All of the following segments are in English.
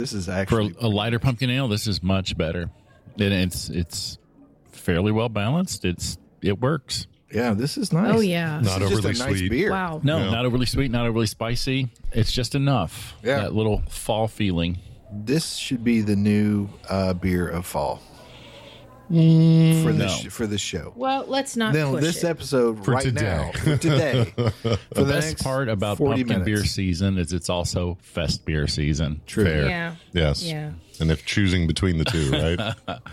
This is For actually a lighter pumpkin ale, this is much better. And it's fairly well balanced. It works. yeah, this is nice. Oh, yeah. This Not is just overly a nice sweet. beer. Wow. No, Yeah. not overly sweet, not overly spicy. It's just enough. Yeah. That little fall feeling. This should be the new beer of fall for this No. for this show. Well, let's not No, push this it. episode For right today. now, for today. For The best part about 40 pumpkin beer minutes. season is it's also fest beer season. True. Fair. Yeah. Yes. Yeah. And if choosing between the two, right?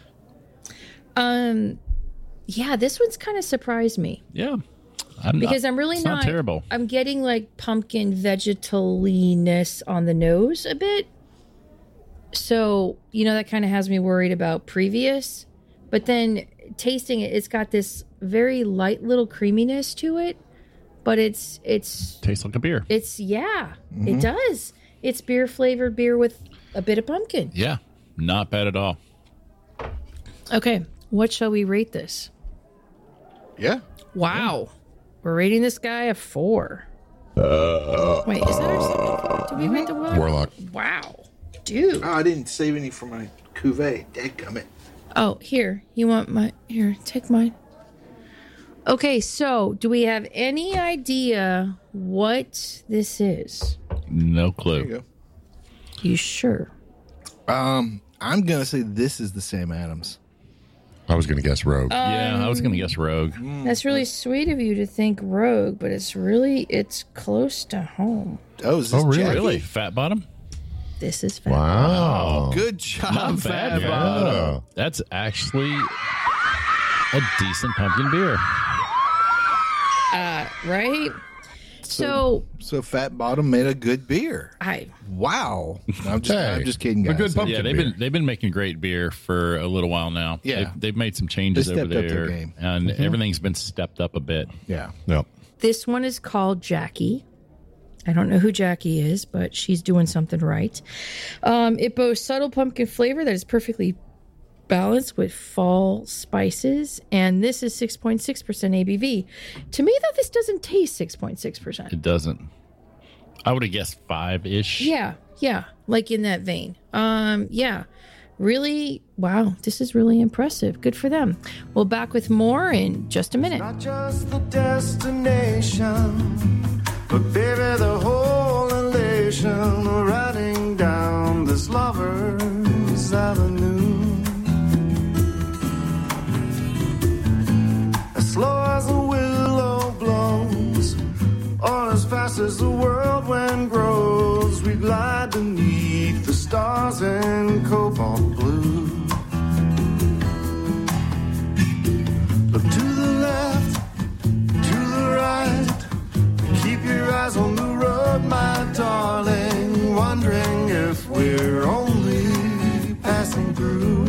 Yeah, this one's kind of surprised me. Yeah. Because I'm really it's not terrible. I'm getting like pumpkin vegetaliness on the nose a bit. So, that kind of has me worried about previous. But then tasting it, it's got this very light little creaminess to it. But it's Tastes like a beer. it does. It's beer flavored beer with a bit of pumpkin. Yeah. Not bad at all. Okay, what shall we rate this? Yeah. Wow. We're rating this guy a 4. Wait, is that our second? Did we rate the one? Warlock. Wow. Dude. Oh, I didn't save any for my cuvee. Dadgummit. Oh, here. You want my... Here, take mine. Okay, so do we have any idea what this is? No There clue. you go. You sure? I'm gonna say this is the Sam Adams. I was going to guess Rogue. Yeah, I was going to guess Rogue. That's really sweet of you to think Rogue, but it's close to home. Oh, is this Oh, really? Jackie? Really? Fat Bottom? This is fat. Wow. Good job, Not bad. Fat Bob. Yeah. That's actually a decent pumpkin beer. Right? So So Fat Bottom made a good beer. I Wow. I'm Hey, just kidding, a guys. good pumpkin Yeah, beer. they've been making great beer for a little while now. Yeah. They've made some changes They over stepped up their there, game. and everything's been stepped up a bit. Yeah. Yep. This one is called Jackie. I don't know who Jackie is, but she's doing something right. It boasts subtle pumpkin flavor that is perfectly balanced with fall spices, and this is 6.6% ABV. To me, though, this doesn't taste 6.6%. It doesn't. I would have guessed 5-ish. Yeah, like in that vein. Yeah, really, wow, this is really impressive. Good for them. We'll back with more in just a minute. Not just the destination, but baby, the whole elation of riding down this lover's avenue. As slow as a willow blows, or as fast as the whirlwind grows, we glide beneath the stars in cobalt blue. Look to the left, to the right. Keep your eyes on the road, my darling. Wondering if we're only passing through.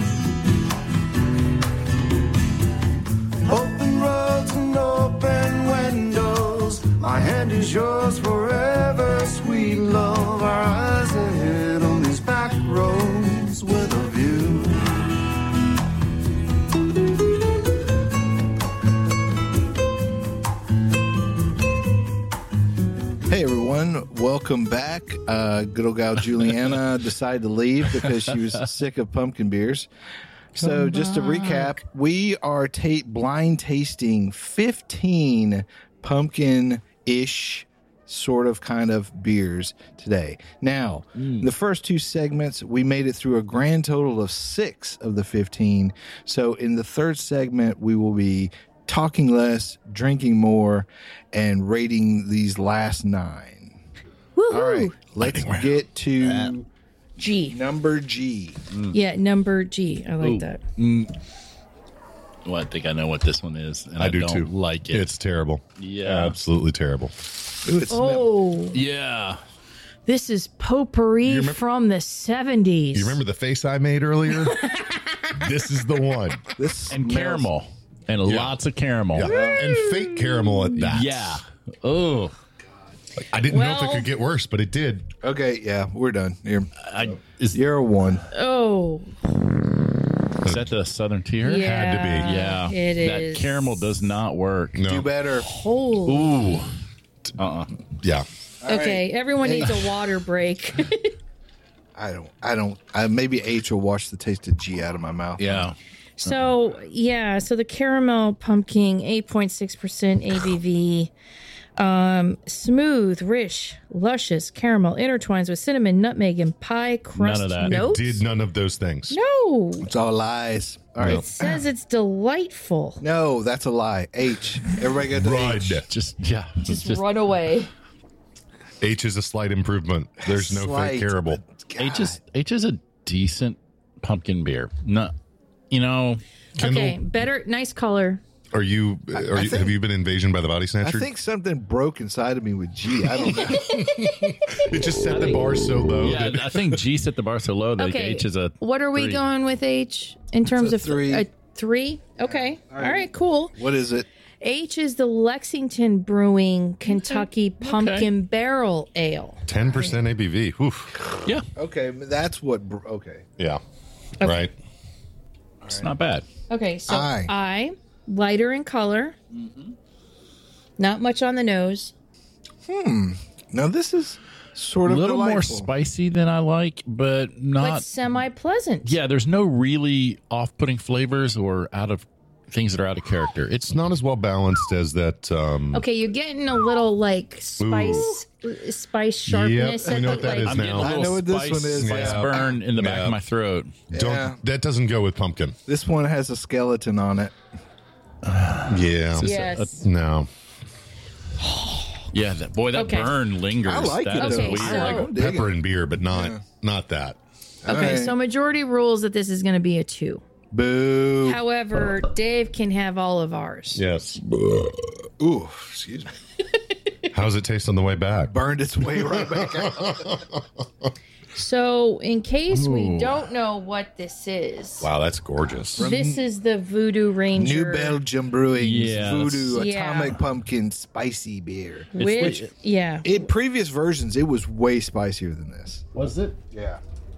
Open roads and open windows. My hand is yours forever, sweet love. Our eyes ahead on these back roads with a view. Hey everyone, welcome back. Good old gal Juliana decided to leave because she was sick of pumpkin beers. So just to recap, we are blind tasting 15 pumpkin-ish sort of kind of beers today. Now, the first two segments, we made it through a grand total of 6 of the 15. So in the third segment, we will be talking less, drinking more, and rating these last 9. Woohoo! All right, let's get to G. number G. Yeah, number G. I like Ooh. that. Well, I think I know what this one is, and I do don't too. like it. It's terrible. Yeah. Absolutely terrible. Ooh, it smells. Oh, Yeah. this is potpourri from the 70s. You remember the face I made earlier? This is the one. This And smells- caramel. And lots of caramel. Yeah. And fake caramel at that. Yeah. Oh. I didn't know if Well- it could get worse, but it did. Okay, yeah, we're done. Is You're a 1. Oh, that the Southern Tier? yeah. Had to be. Yeah. It is. That caramel does not work. No. Do better. Holy. Ooh. Yeah. Okay, everyone needs a water break. Maybe H will wash the taste of G out of my mouth. Yeah. So so the caramel pumpkin, 8.6% ABV. Smooth, rich, luscious caramel intertwines with cinnamon, nutmeg, and pie crust None of that. notes. Did none of those things. No, It's all lies. All right. it says it's delightful. No, that's a lie. H. Everybody got the Run. H. Just run away. H is a slight improvement. There's no Slight, fake terrible. but H is a decent pumpkin beer. Not, Kendall, Okay, better, nice color. have you been invasion by the body I snatcher? think something broke inside of me with G. I don't know. It just set the bar so low. yeah, I think G set the bar so low that Okay, H is a. what are we 3. going with H in terms a of 3. A 3? Okay, all right, cool. What is it? H is the Lexington Brewing Kentucky Pumpkin Barrel Ale. 10% ABV. Oof. Yeah, Okay, that's what. Okay. Yeah. Right. it's not bad. Okay, so I. I, lighter in color, not much on the nose. Now this is sort A of little more delightful. spicy than I like, but But not. semi-pleasant. Yeah, there's no really off-putting flavors or things that are out of character. It's not as well balanced as that. Okay, you're getting a little like spice sharpness. Yep, I know what that is I'm now. getting a I little know what this spice, one is. spice Yeah. burn in the back Yeah. of my throat. Yeah. That doesn't go with pumpkin. This one has a skeleton on it. Yeah. Yes. No. Yeah, that Okay. burn lingers. I like That it, is though. weird. So- I like Pepper and beer, but not that. Okay, Alright. so majority rules that this is going to be a 2. Boo. However, Dave can have all of ours. Yes. Ooh, excuse me. How's it taste on the way back? Burned its way right back out. So, in case we don't know what this is, Wow, that's gorgeous. this is the Voodoo Ranger. New Belgium Brewing Yeah, Voodoo Yeah. Atomic Pumpkin Spicy Beer. Which, yeah. In previous versions, it was way spicier than this. Was it? Yeah.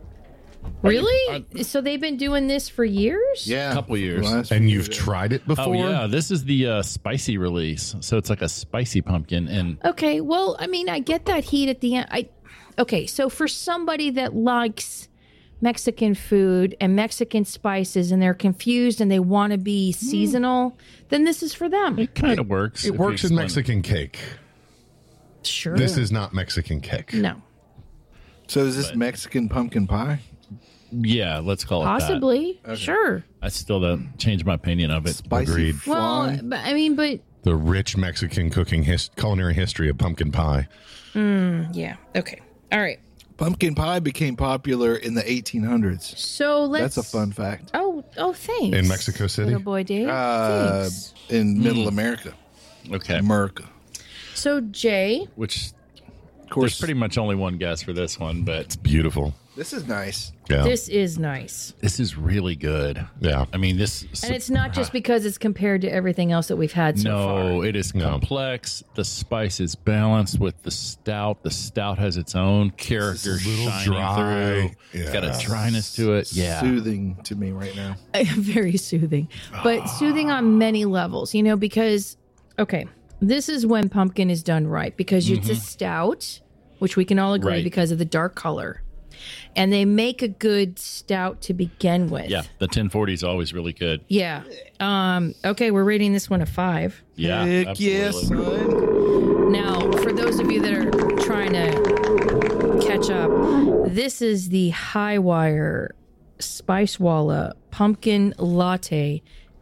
Really? So they've been doing this for years? Yeah. Couple years. Last And few you've years. tried it before? Oh yeah, this is the spicy release. So it's like a spicy pumpkin, and Okay, well, I mean, I get that heat at the end. Okay, so for somebody that likes Mexican food and Mexican spices and they're confused and they want to be seasonal, then this is for them. it kind of works. It if you works in explain it. Mexican cake. Sure. This is not Mexican cake. No. So is this Mexican pumpkin pie? Yeah, let's call it Possibly. Sure. that. I still don't change my opinion of it. Spicy Agreed. Well, flan? but, I mean, but The rich Mexican culinary history of pumpkin pie. yeah. Okay. All right. Pumpkin pie became popular in the 1800s. So let's. That's a fun fact. Oh, thanks. In Mexico City? Little boy Dave. Thanks. In Middle America. Okay, America. So, Jay, which Of there's course, pretty much only one guess for this one, but Beautiful. this is nice. Yeah. this is nice. this is really good. Yeah. I mean, this. And it's not just because it's compared to everything else that we've had so far. No, it is No. complex. The spice is balanced with the stout. The stout has its own character It's a little shining dry. through. It's got a Yeah. dryness to it. Yeah. Soothing to me right now. Very soothing, but soothing on many levels, because, okay, this is when pumpkin is done right because it's a stout, which we can all agree Right. because of the dark color. And they make a good stout to begin with. Yeah, the 1040 is always really good. Yeah. Okay, we're rating this one a 5. Yeah, Heck absolutely. yes, son. Now, for those of you that are trying to catch up, this is the Highwire Spicewalla Pumpkin Latte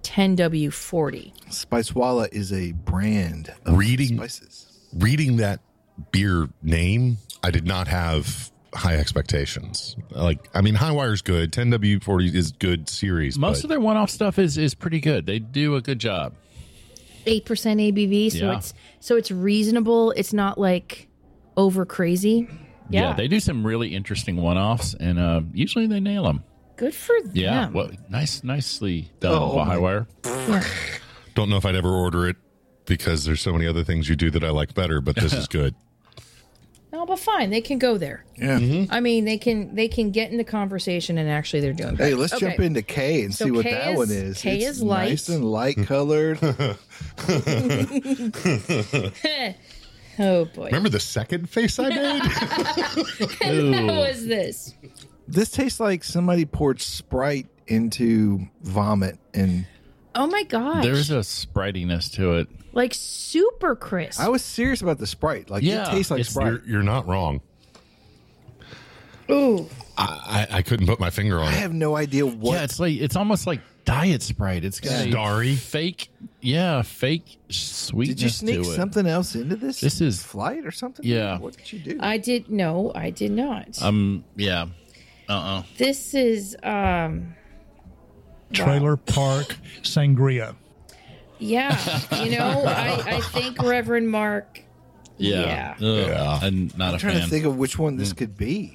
10W40. Spicewalla is a brand of Reading- spices. Reading that beer name, I did not have high expectations. Highwire's good. 10W40 is good series. Most of their one-off stuff is pretty good. They do a good job. 8% ABV, so Yeah. it's reasonable. It's not like over crazy. Yeah, They do some really interesting one-offs, and usually they nail them. good for them. Yeah, well, nicely done, Oh, my- Highwire. Yeah. Don't know if I'd ever order it because there's so many other things you do that I like better, but this is good. No, but fine, they can go there. Yeah. I mean, they can get in the conversation, and actually, they're doing better. Hey, let's jump Okay. into K and So see what K that is- one is. K It's is light. nice and light colored. Oh boy. Remember the second face I made? How was this? This tastes like somebody poured Sprite into vomit and Oh my gosh. There's a spritiness to it. like super crisp. I was serious about the Sprite. Like Yeah, it tastes like it's- Sprite. You're not wrong. Ooh. I couldn't put my finger on I it. have no idea what. Yeah, it's almost like Diet Sprite. It's got a Starry. fake sweetness Did you sneak to it. something else into this? This is- flight or something. Yeah. What did you do? I did not. Yeah. This is Trailer Park Sangria. yeah. I think Reverend Mark. Yeah. Yeah. Ugh, Yeah. I'm not I'm a trying fan. to think of which one this could be.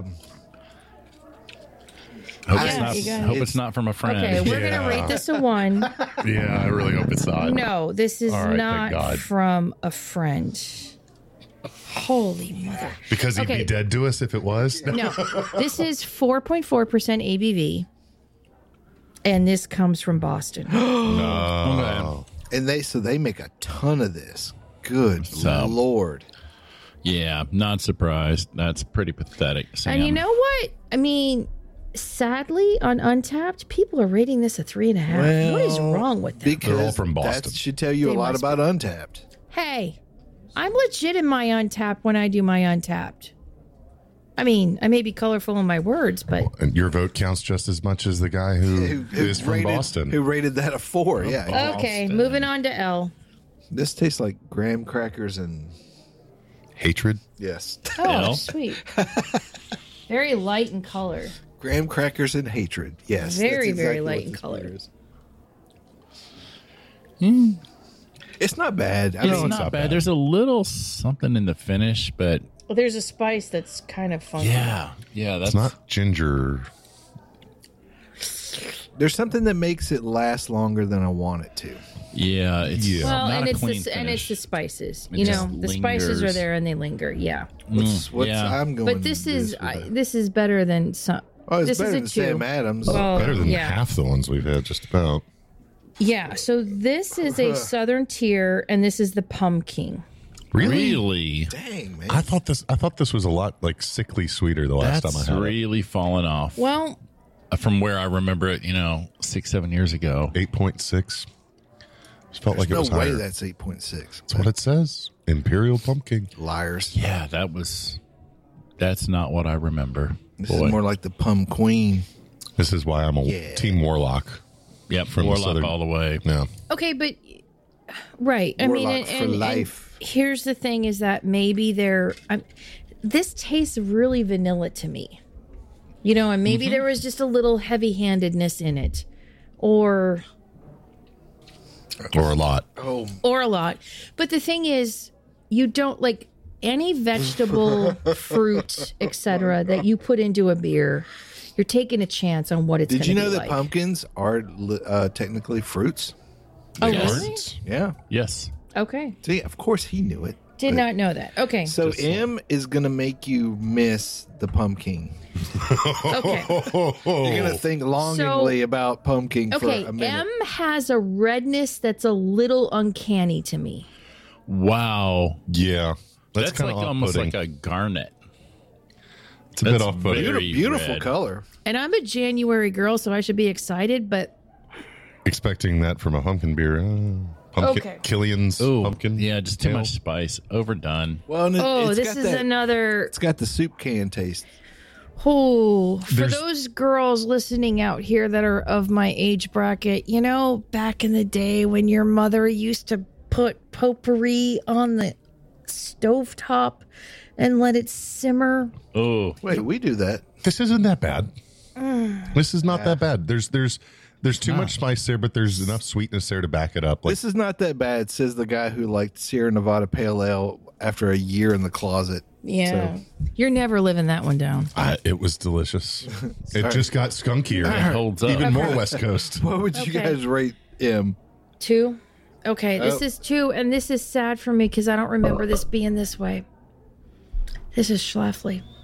Hope, Yeah, it's, you not, got hope it. it's not from a friend. Okay, we're gonna rate this a 1. Yeah, I really hope it's not. No, this is All right, thank not God. from a friend. Holy mother. Because he'd Okay. be dead to us if it was. No, this is 4.4% ABV. And this comes from Boston. Okay. And they make a ton of this. Good So- Lord. Yeah, not surprised. That's pretty pathetic. Sam. And you know what? I mean, sadly, on Untapped, people are rating this a 3.5. What is wrong with them? Because They're all from Boston. That should tell you They a lot must about Untapped. Hey, I'm legit in my Untapped when I do my Untapped. I mean, I may be colorful in my words, but And your vote counts just as much as the guy who is from rated, Boston. Who rated that a 4? Yeah. okay, moving on to L. This tastes like graham crackers and Hatred. yes, Oh, L? sweet. Very light in color. graham crackers and hatred. Yes, Very, that's very exactly light what in this color. beer is. It's not bad. I It's mean, not bad. There's a little something in the finish, but Well, there's a spice that's kind of funky. yeah, that's It's not ginger. there's something that makes it last longer than I want it to. Yeah, it's Well, not and a it's clean the, and it's the finish. spices. It You just know, the spices are lingers. there and they linger. Yeah, What's yeah. I'm going? but this is this is better than some. oh, it's this better is a than 2. Sam Adams. Well, Better than yeah. half the ones we've had, just about. Yeah, so this is a Southern Tier, and this is the Pumpkin. Really? Dang man, I thought this was a lot like sickly sweeter the last That's time I had really fallen off Well, from where I remember it. 6-7 years ago. it. 8.6. Just felt like it no was way higher. that's 8.6. That's what it says. Imperial pumpkin. Liars. Yeah, that's not what I remember. This Boy. is more like the Pum Queen. This is why I'm a Yeah. Team Warlock. Yep, from the Warlock Southern- all the way. Yeah. okay, but right. I mean, Warlock for and life. here's the thing: is that maybe this tastes really vanilla to me. And maybe there was just a little heavy-handedness in it, or Or a lot. Oh, a lot. But the thing is, you don't like any vegetable, fruit, etc. that you put into a beer. You're taking a chance on what it's going did to you be know that like. pumpkins are technically fruits? Oh, Yes. really? Yeah. Yes. Okay. See, of course he knew it. Did But- not know that. Okay. So M is gonna make you miss the pumpkin. Okay. You're gonna think longingly about pumpkin Okay. for a minute. M has a redness that's a little uncanny to me. Wow. Yeah. That's, That's kind like of almost off-putting. like a garnet. It's a bit that's off-putting. very- Beautiful red. color. And I'm a January girl, so I should be excited, but Expecting that from a pumpkin beer. Pumpkin. Okay. Killian's Oh, pumpkin. yeah, just too ale. much spice. Overdone. Well, and oh, it's this got is that, another. It's got the soup can taste. Oh, for There's- those girls listening out here that are of my age bracket, back in the day when your mother used to put potpourri on the stovetop and let it simmer. Oh, Wait, we do that. This isn't that bad. This is not that bad. There's too much spice there, but there's enough sweetness there to back it up. Like This is not that bad, says the guy who liked Sierra Nevada Pale Ale after a year in the closet. Yeah. You're never living that one down. it was delicious. It just got skunkier. it holds up. Even more West Coast. What would you Okay. guys rate M? 2? Okay, this Oh. is 2, and this is sad for me because I don't remember this being this way. This is Schlafly.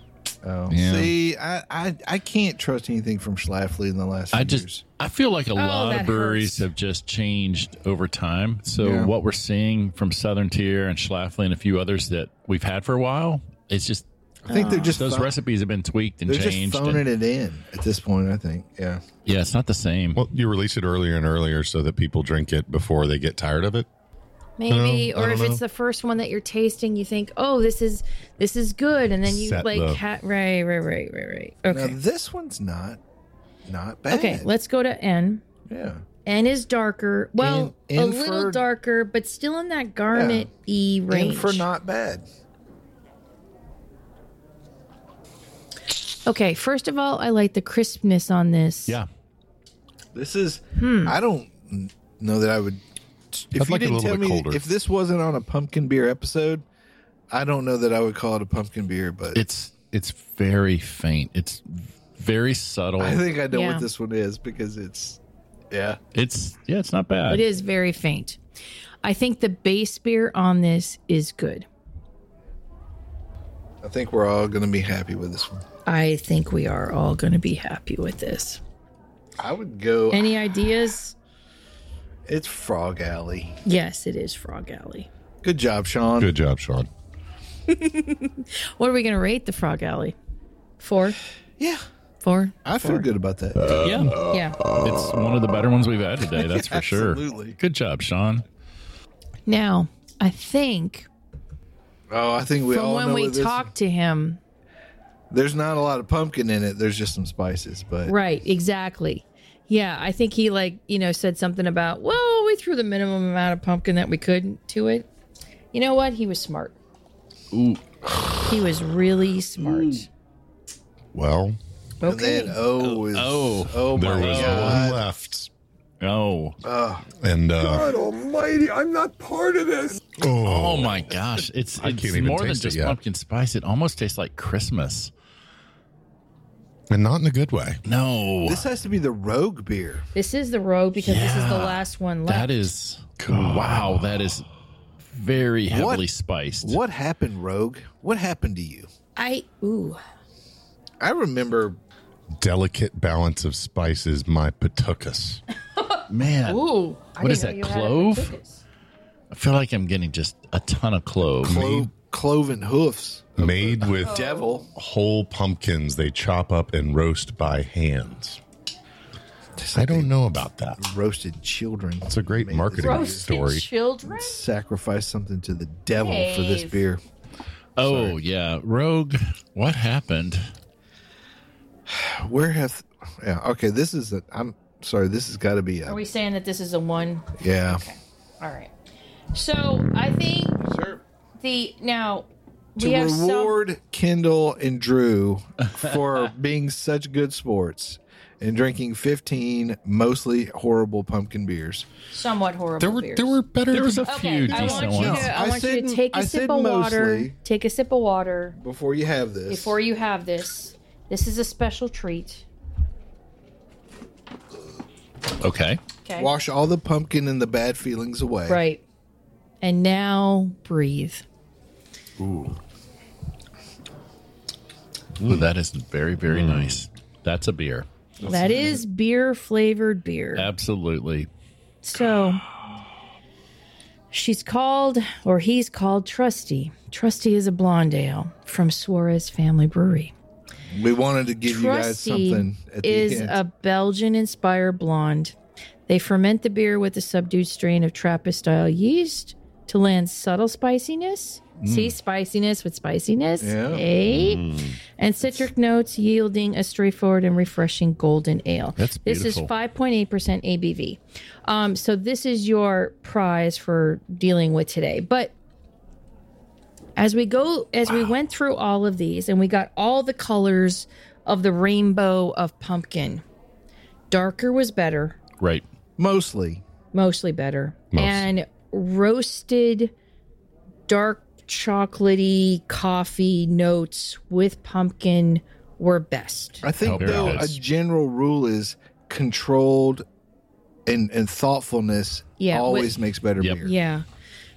Oh, Yeah. see, I can't trust anything from Schlafly in the last few years. I feel like a lot that of breweries hurts. have just changed over time. So Yeah. what we're seeing from Southern Tier and Schlafly and a few others that we've had for a while, it's just I think they're just those recipes have been tweaked and they're changed. just phoning it in at this point. I think, yeah. Yeah, it's not the same. Well, you release it earlier and earlier so that people drink it before they get tired of it. Maybe, I or don't if know. it's the first one that you're tasting, you think, "Oh, this is good," and then you Set like, the- right. Now Okay, this one's not bad. okay. Let's go to N. Yeah. N is darker. Well, In a little for- darker, but still in that garnet y And range. for not bad. Okay, first of all, I like the crispness on this. Yeah. This is. Hmm. I don't know that I would. If I'd you like it a didn't little tell bit me colder. if this wasn't on a pumpkin beer episode, I don't know that I would call it a pumpkin beer. But It's very faint. It's very subtle. I think I know Yeah. what this one is because it's. Yeah. it's not bad. It is very faint. I think the base beer on this is good. I think we're all going to be happy with this one. I think we are all going to be happy with this. I would go. Any ideas? It's Frog Alley. Yes, it is Frog Alley. Good job, Sean. Good job, Sean. What are we going to rate the Frog Alley? 4? Yeah. 4? I feel good about that. Yeah. Yeah. It's one of the better ones we've had today, that's for sure. Absolutely. Good job, Sean. Now, I think Oh, I think we from all when know we what this- talked to him, There's not a lot of pumpkin in it. There's just some spices, but right, exactly. Yeah, I think he said something about, well, we threw the minimum amount of pumpkin that we could to it. You know what? He was smart. Ooh. He was really smart. Well, and then oh there my was god. one left. Oh. And Almighty, I'm not part of this. Oh my gosh. It's I can't even more than taste it just yet. pumpkin spice. It almost tastes like Christmas. and not in a good way. No. This has to be the Rogue beer. This is the Rogue because this is the Yeah. last one left. That is wow, that is very heavily spiced. What happened, Rogue? What happened to you? I I remember Delicate balance of spices, my patukas. Man. Ooh. What is that, clove? I feel like I'm getting just a ton of clove. cloven hoofs. Made with Devil. whole pumpkins they chop up and roast by hand. I don't know about that. Roasted children. It's a great Made this marketing beer. Roasted story. children? Sacrifice something to the devil for this Dave. beer. Oh, yeah. Rogue, what happened? Where have? Yeah. Okay. This is. I'm sorry. This has got to be. Are we saying that this is a 1? Yeah. All right. So I think Sure. we To have some reward Kendall and Drew for being such good sports and drinking 15 mostly horrible pumpkin beers. somewhat horrible beers. There were better. There was a Okay, few I decent want you ones. to, I I want you said- to take I a sip said of water. mostly. Take a sip of water Before you have this. before you have this. This is a special treat. Okay. Okay. Wash all the pumpkin and the bad feelings away. Right. And now breathe. Ooh, that is very, very nice. That's a beer. That is beer flavored beer. Absolutely. So he's called Trusty. Trusty is a blonde ale from Suarez Family Brewery. We wanted to give you guys Trusty something at the is end. a Belgian-inspired blonde. They ferment the beer with a subdued strain of Trappist-style yeast to land subtle spiciness. See, spiciness with spiciness. Yeah. Eh? And citric notes, yielding a straightforward and refreshing golden ale. That's This is beautiful. 5.8% ABV. So this is your prize for dealing with today. But as we went through all of these and we got all the colors of the rainbow of pumpkin, darker was better, Right. Mostly. mostly better. Most. And roasted dark chocolatey coffee notes with pumpkin were best. I think, Very though, nice. a general rule is controlled and thoughtfulness Yeah, always makes better Yep. beer. Yeah.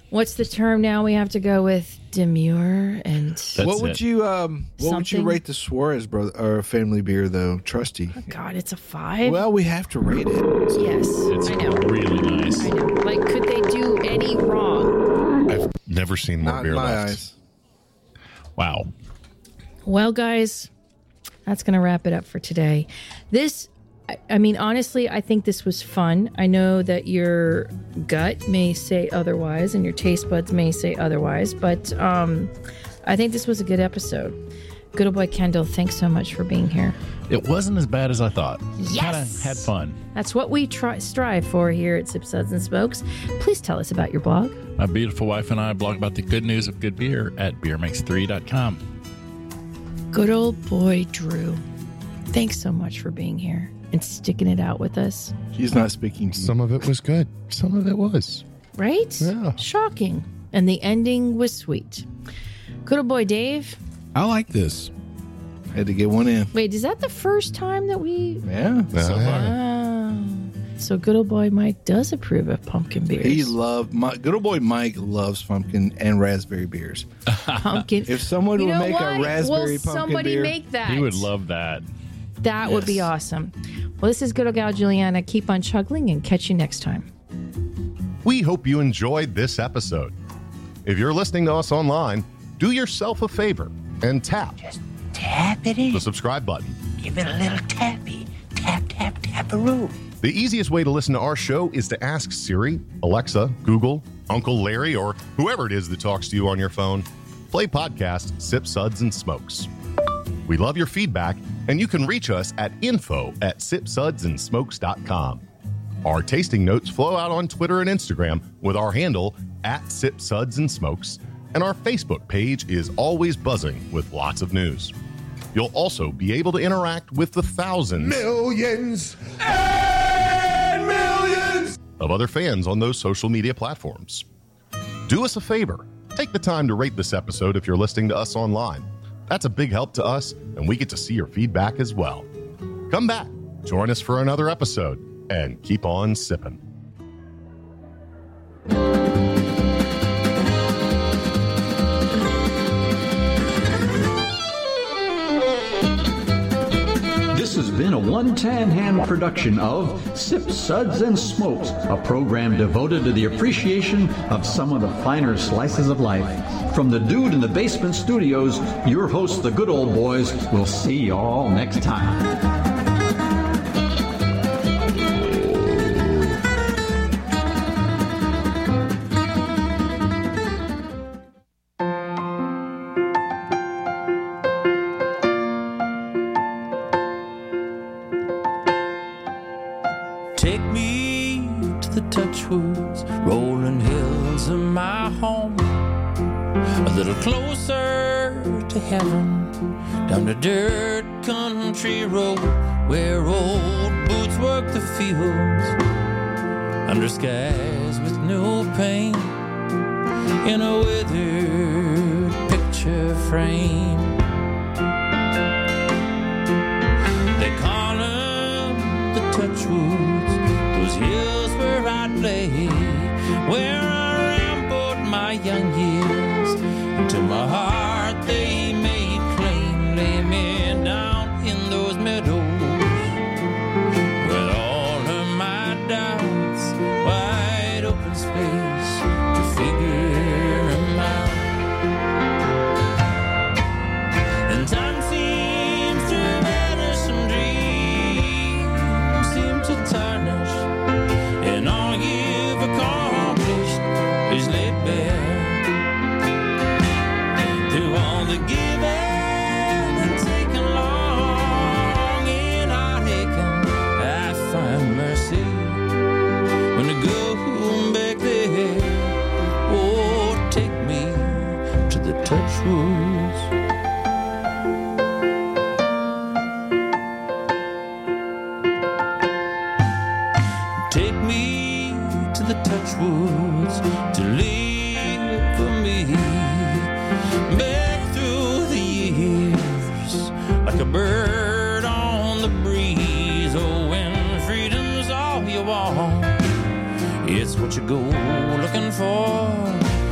What's the term now? We have to go with demure and What would it. you what would you Something? rate the Suarez brother or family beer though, Trusty? God, it's a 5. Well, we have to rate it. yes, It's I know. really nice. I know. Like, could they do any wrong? I've never seen more Not beer in my left. eyes. Wow. Well, guys, that's going to wrap it up for today. I mean, honestly, I think this was fun. I know that your gut may say otherwise and your taste buds may say otherwise, but I think this was a good episode. Good old boy Kendall, thanks so much for being here. It wasn't as bad as I thought. Yes! Kinda had fun. That's what we strive for here at Sip Suds and Smokes. Please tell us about your blog. My beautiful wife and I blog about the good news of good beer at beermakes3.com. Good old boy Drew, thanks so much for being here and sticking it out with us. He's not speaking to you. Some of it was good. Some of it was. Right? Yeah. Shocking. And the ending was sweet. Good old boy Dave. I like this. Had to get one in. Wait, is that the first time that we... Yeah. So good old boy Mike does approve of pumpkin beers. Good old boy Mike loves pumpkin and raspberry beers. Pumpkin. If someone You would know make what? a raspberry Will pumpkin somebody beer, make that? He would love that. That would be Yes. awesome. Well, this is good old gal Juliana. Keep on chuggling and catch you next time. We hope you enjoyed this episode. If you're listening to us online, do yourself a favor and tap Tappity. the subscribe button. Give it a little tappy. Tap, tap, tap-a-roo. The easiest way to listen to our show is to ask Siri, Alexa, Google, Uncle Larry, or whoever it is that talks to you on your phone. Play podcast Sip Suds and Smokes. We love your feedback, and you can reach us at info@sipsudsandsmokes.com. Our tasting notes flow out on Twitter and Instagram with our handle @SipSudsAndSmokes, and our Facebook page is always buzzing with lots of news. You'll also be able to interact with the thousands Millions and millions. of other fans on those social media platforms. Do us a favor. Take the time to rate this episode if you're listening to us online. That's a big help to us, and we get to see your feedback as well. Come back, join us for another episode, and keep on sipping. This has been a one-tan hand production of Sip Suds and Smokes, a program devoted to the appreciation of some of the finer slices of life. From the Dude in the Basement Studios, your hosts, the Good Old Boys, will see you all next time. Take me to the Touchwoods, rolling hills of my home. A little closer to heaven, down the dirt country road where old boots work the fields, under skies with no pain, in a withered picture frame. They call them the Touchwoods, those hills where I lay, where I rambled my young years. To my heart they made claim, lay me down in those meadows with all of my doubts, wide open space to figure them out. And time seems to vanish, and dreams seem to tarnish, and all you've accomplished is laid bare. Through all the giving and taking long and out aching, I find mercy when I go back there. Oh, take me to the Touchwoods. Take me to the Touchwoods to live for me. Back through the years, like a bird on the breeze. Oh, when freedom's all you want, it's what you go looking for.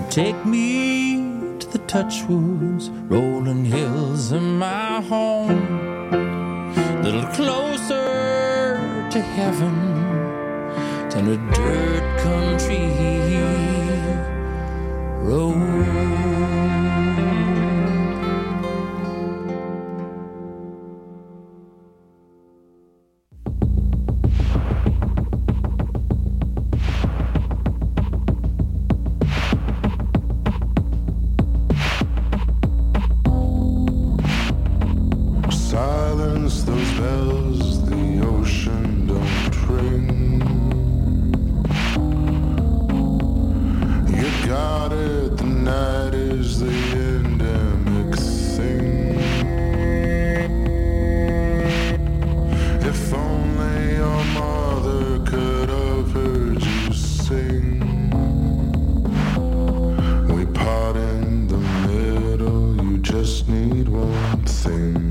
Take me to the touchwoods, rolling hills in my home. A little closer to heaven than a dirt country road. Silence those bells, the ocean don't ring. You got it, the night is the endemic thing. If only your mother could have heard you sing. We part in the middle, you just need one thing.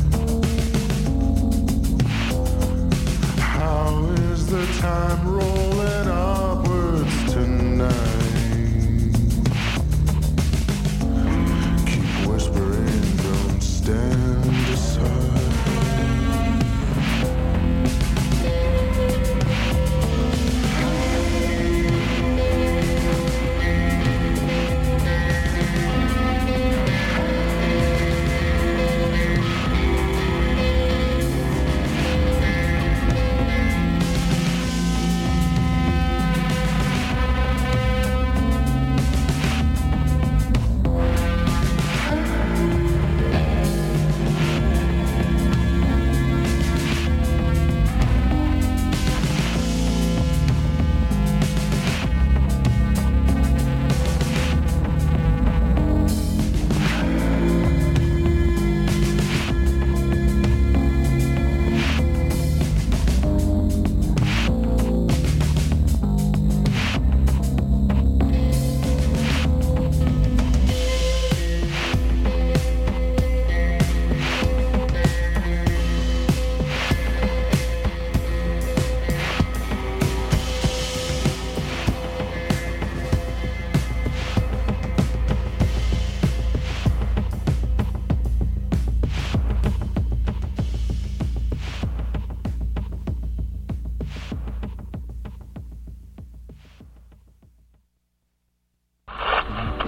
Time roll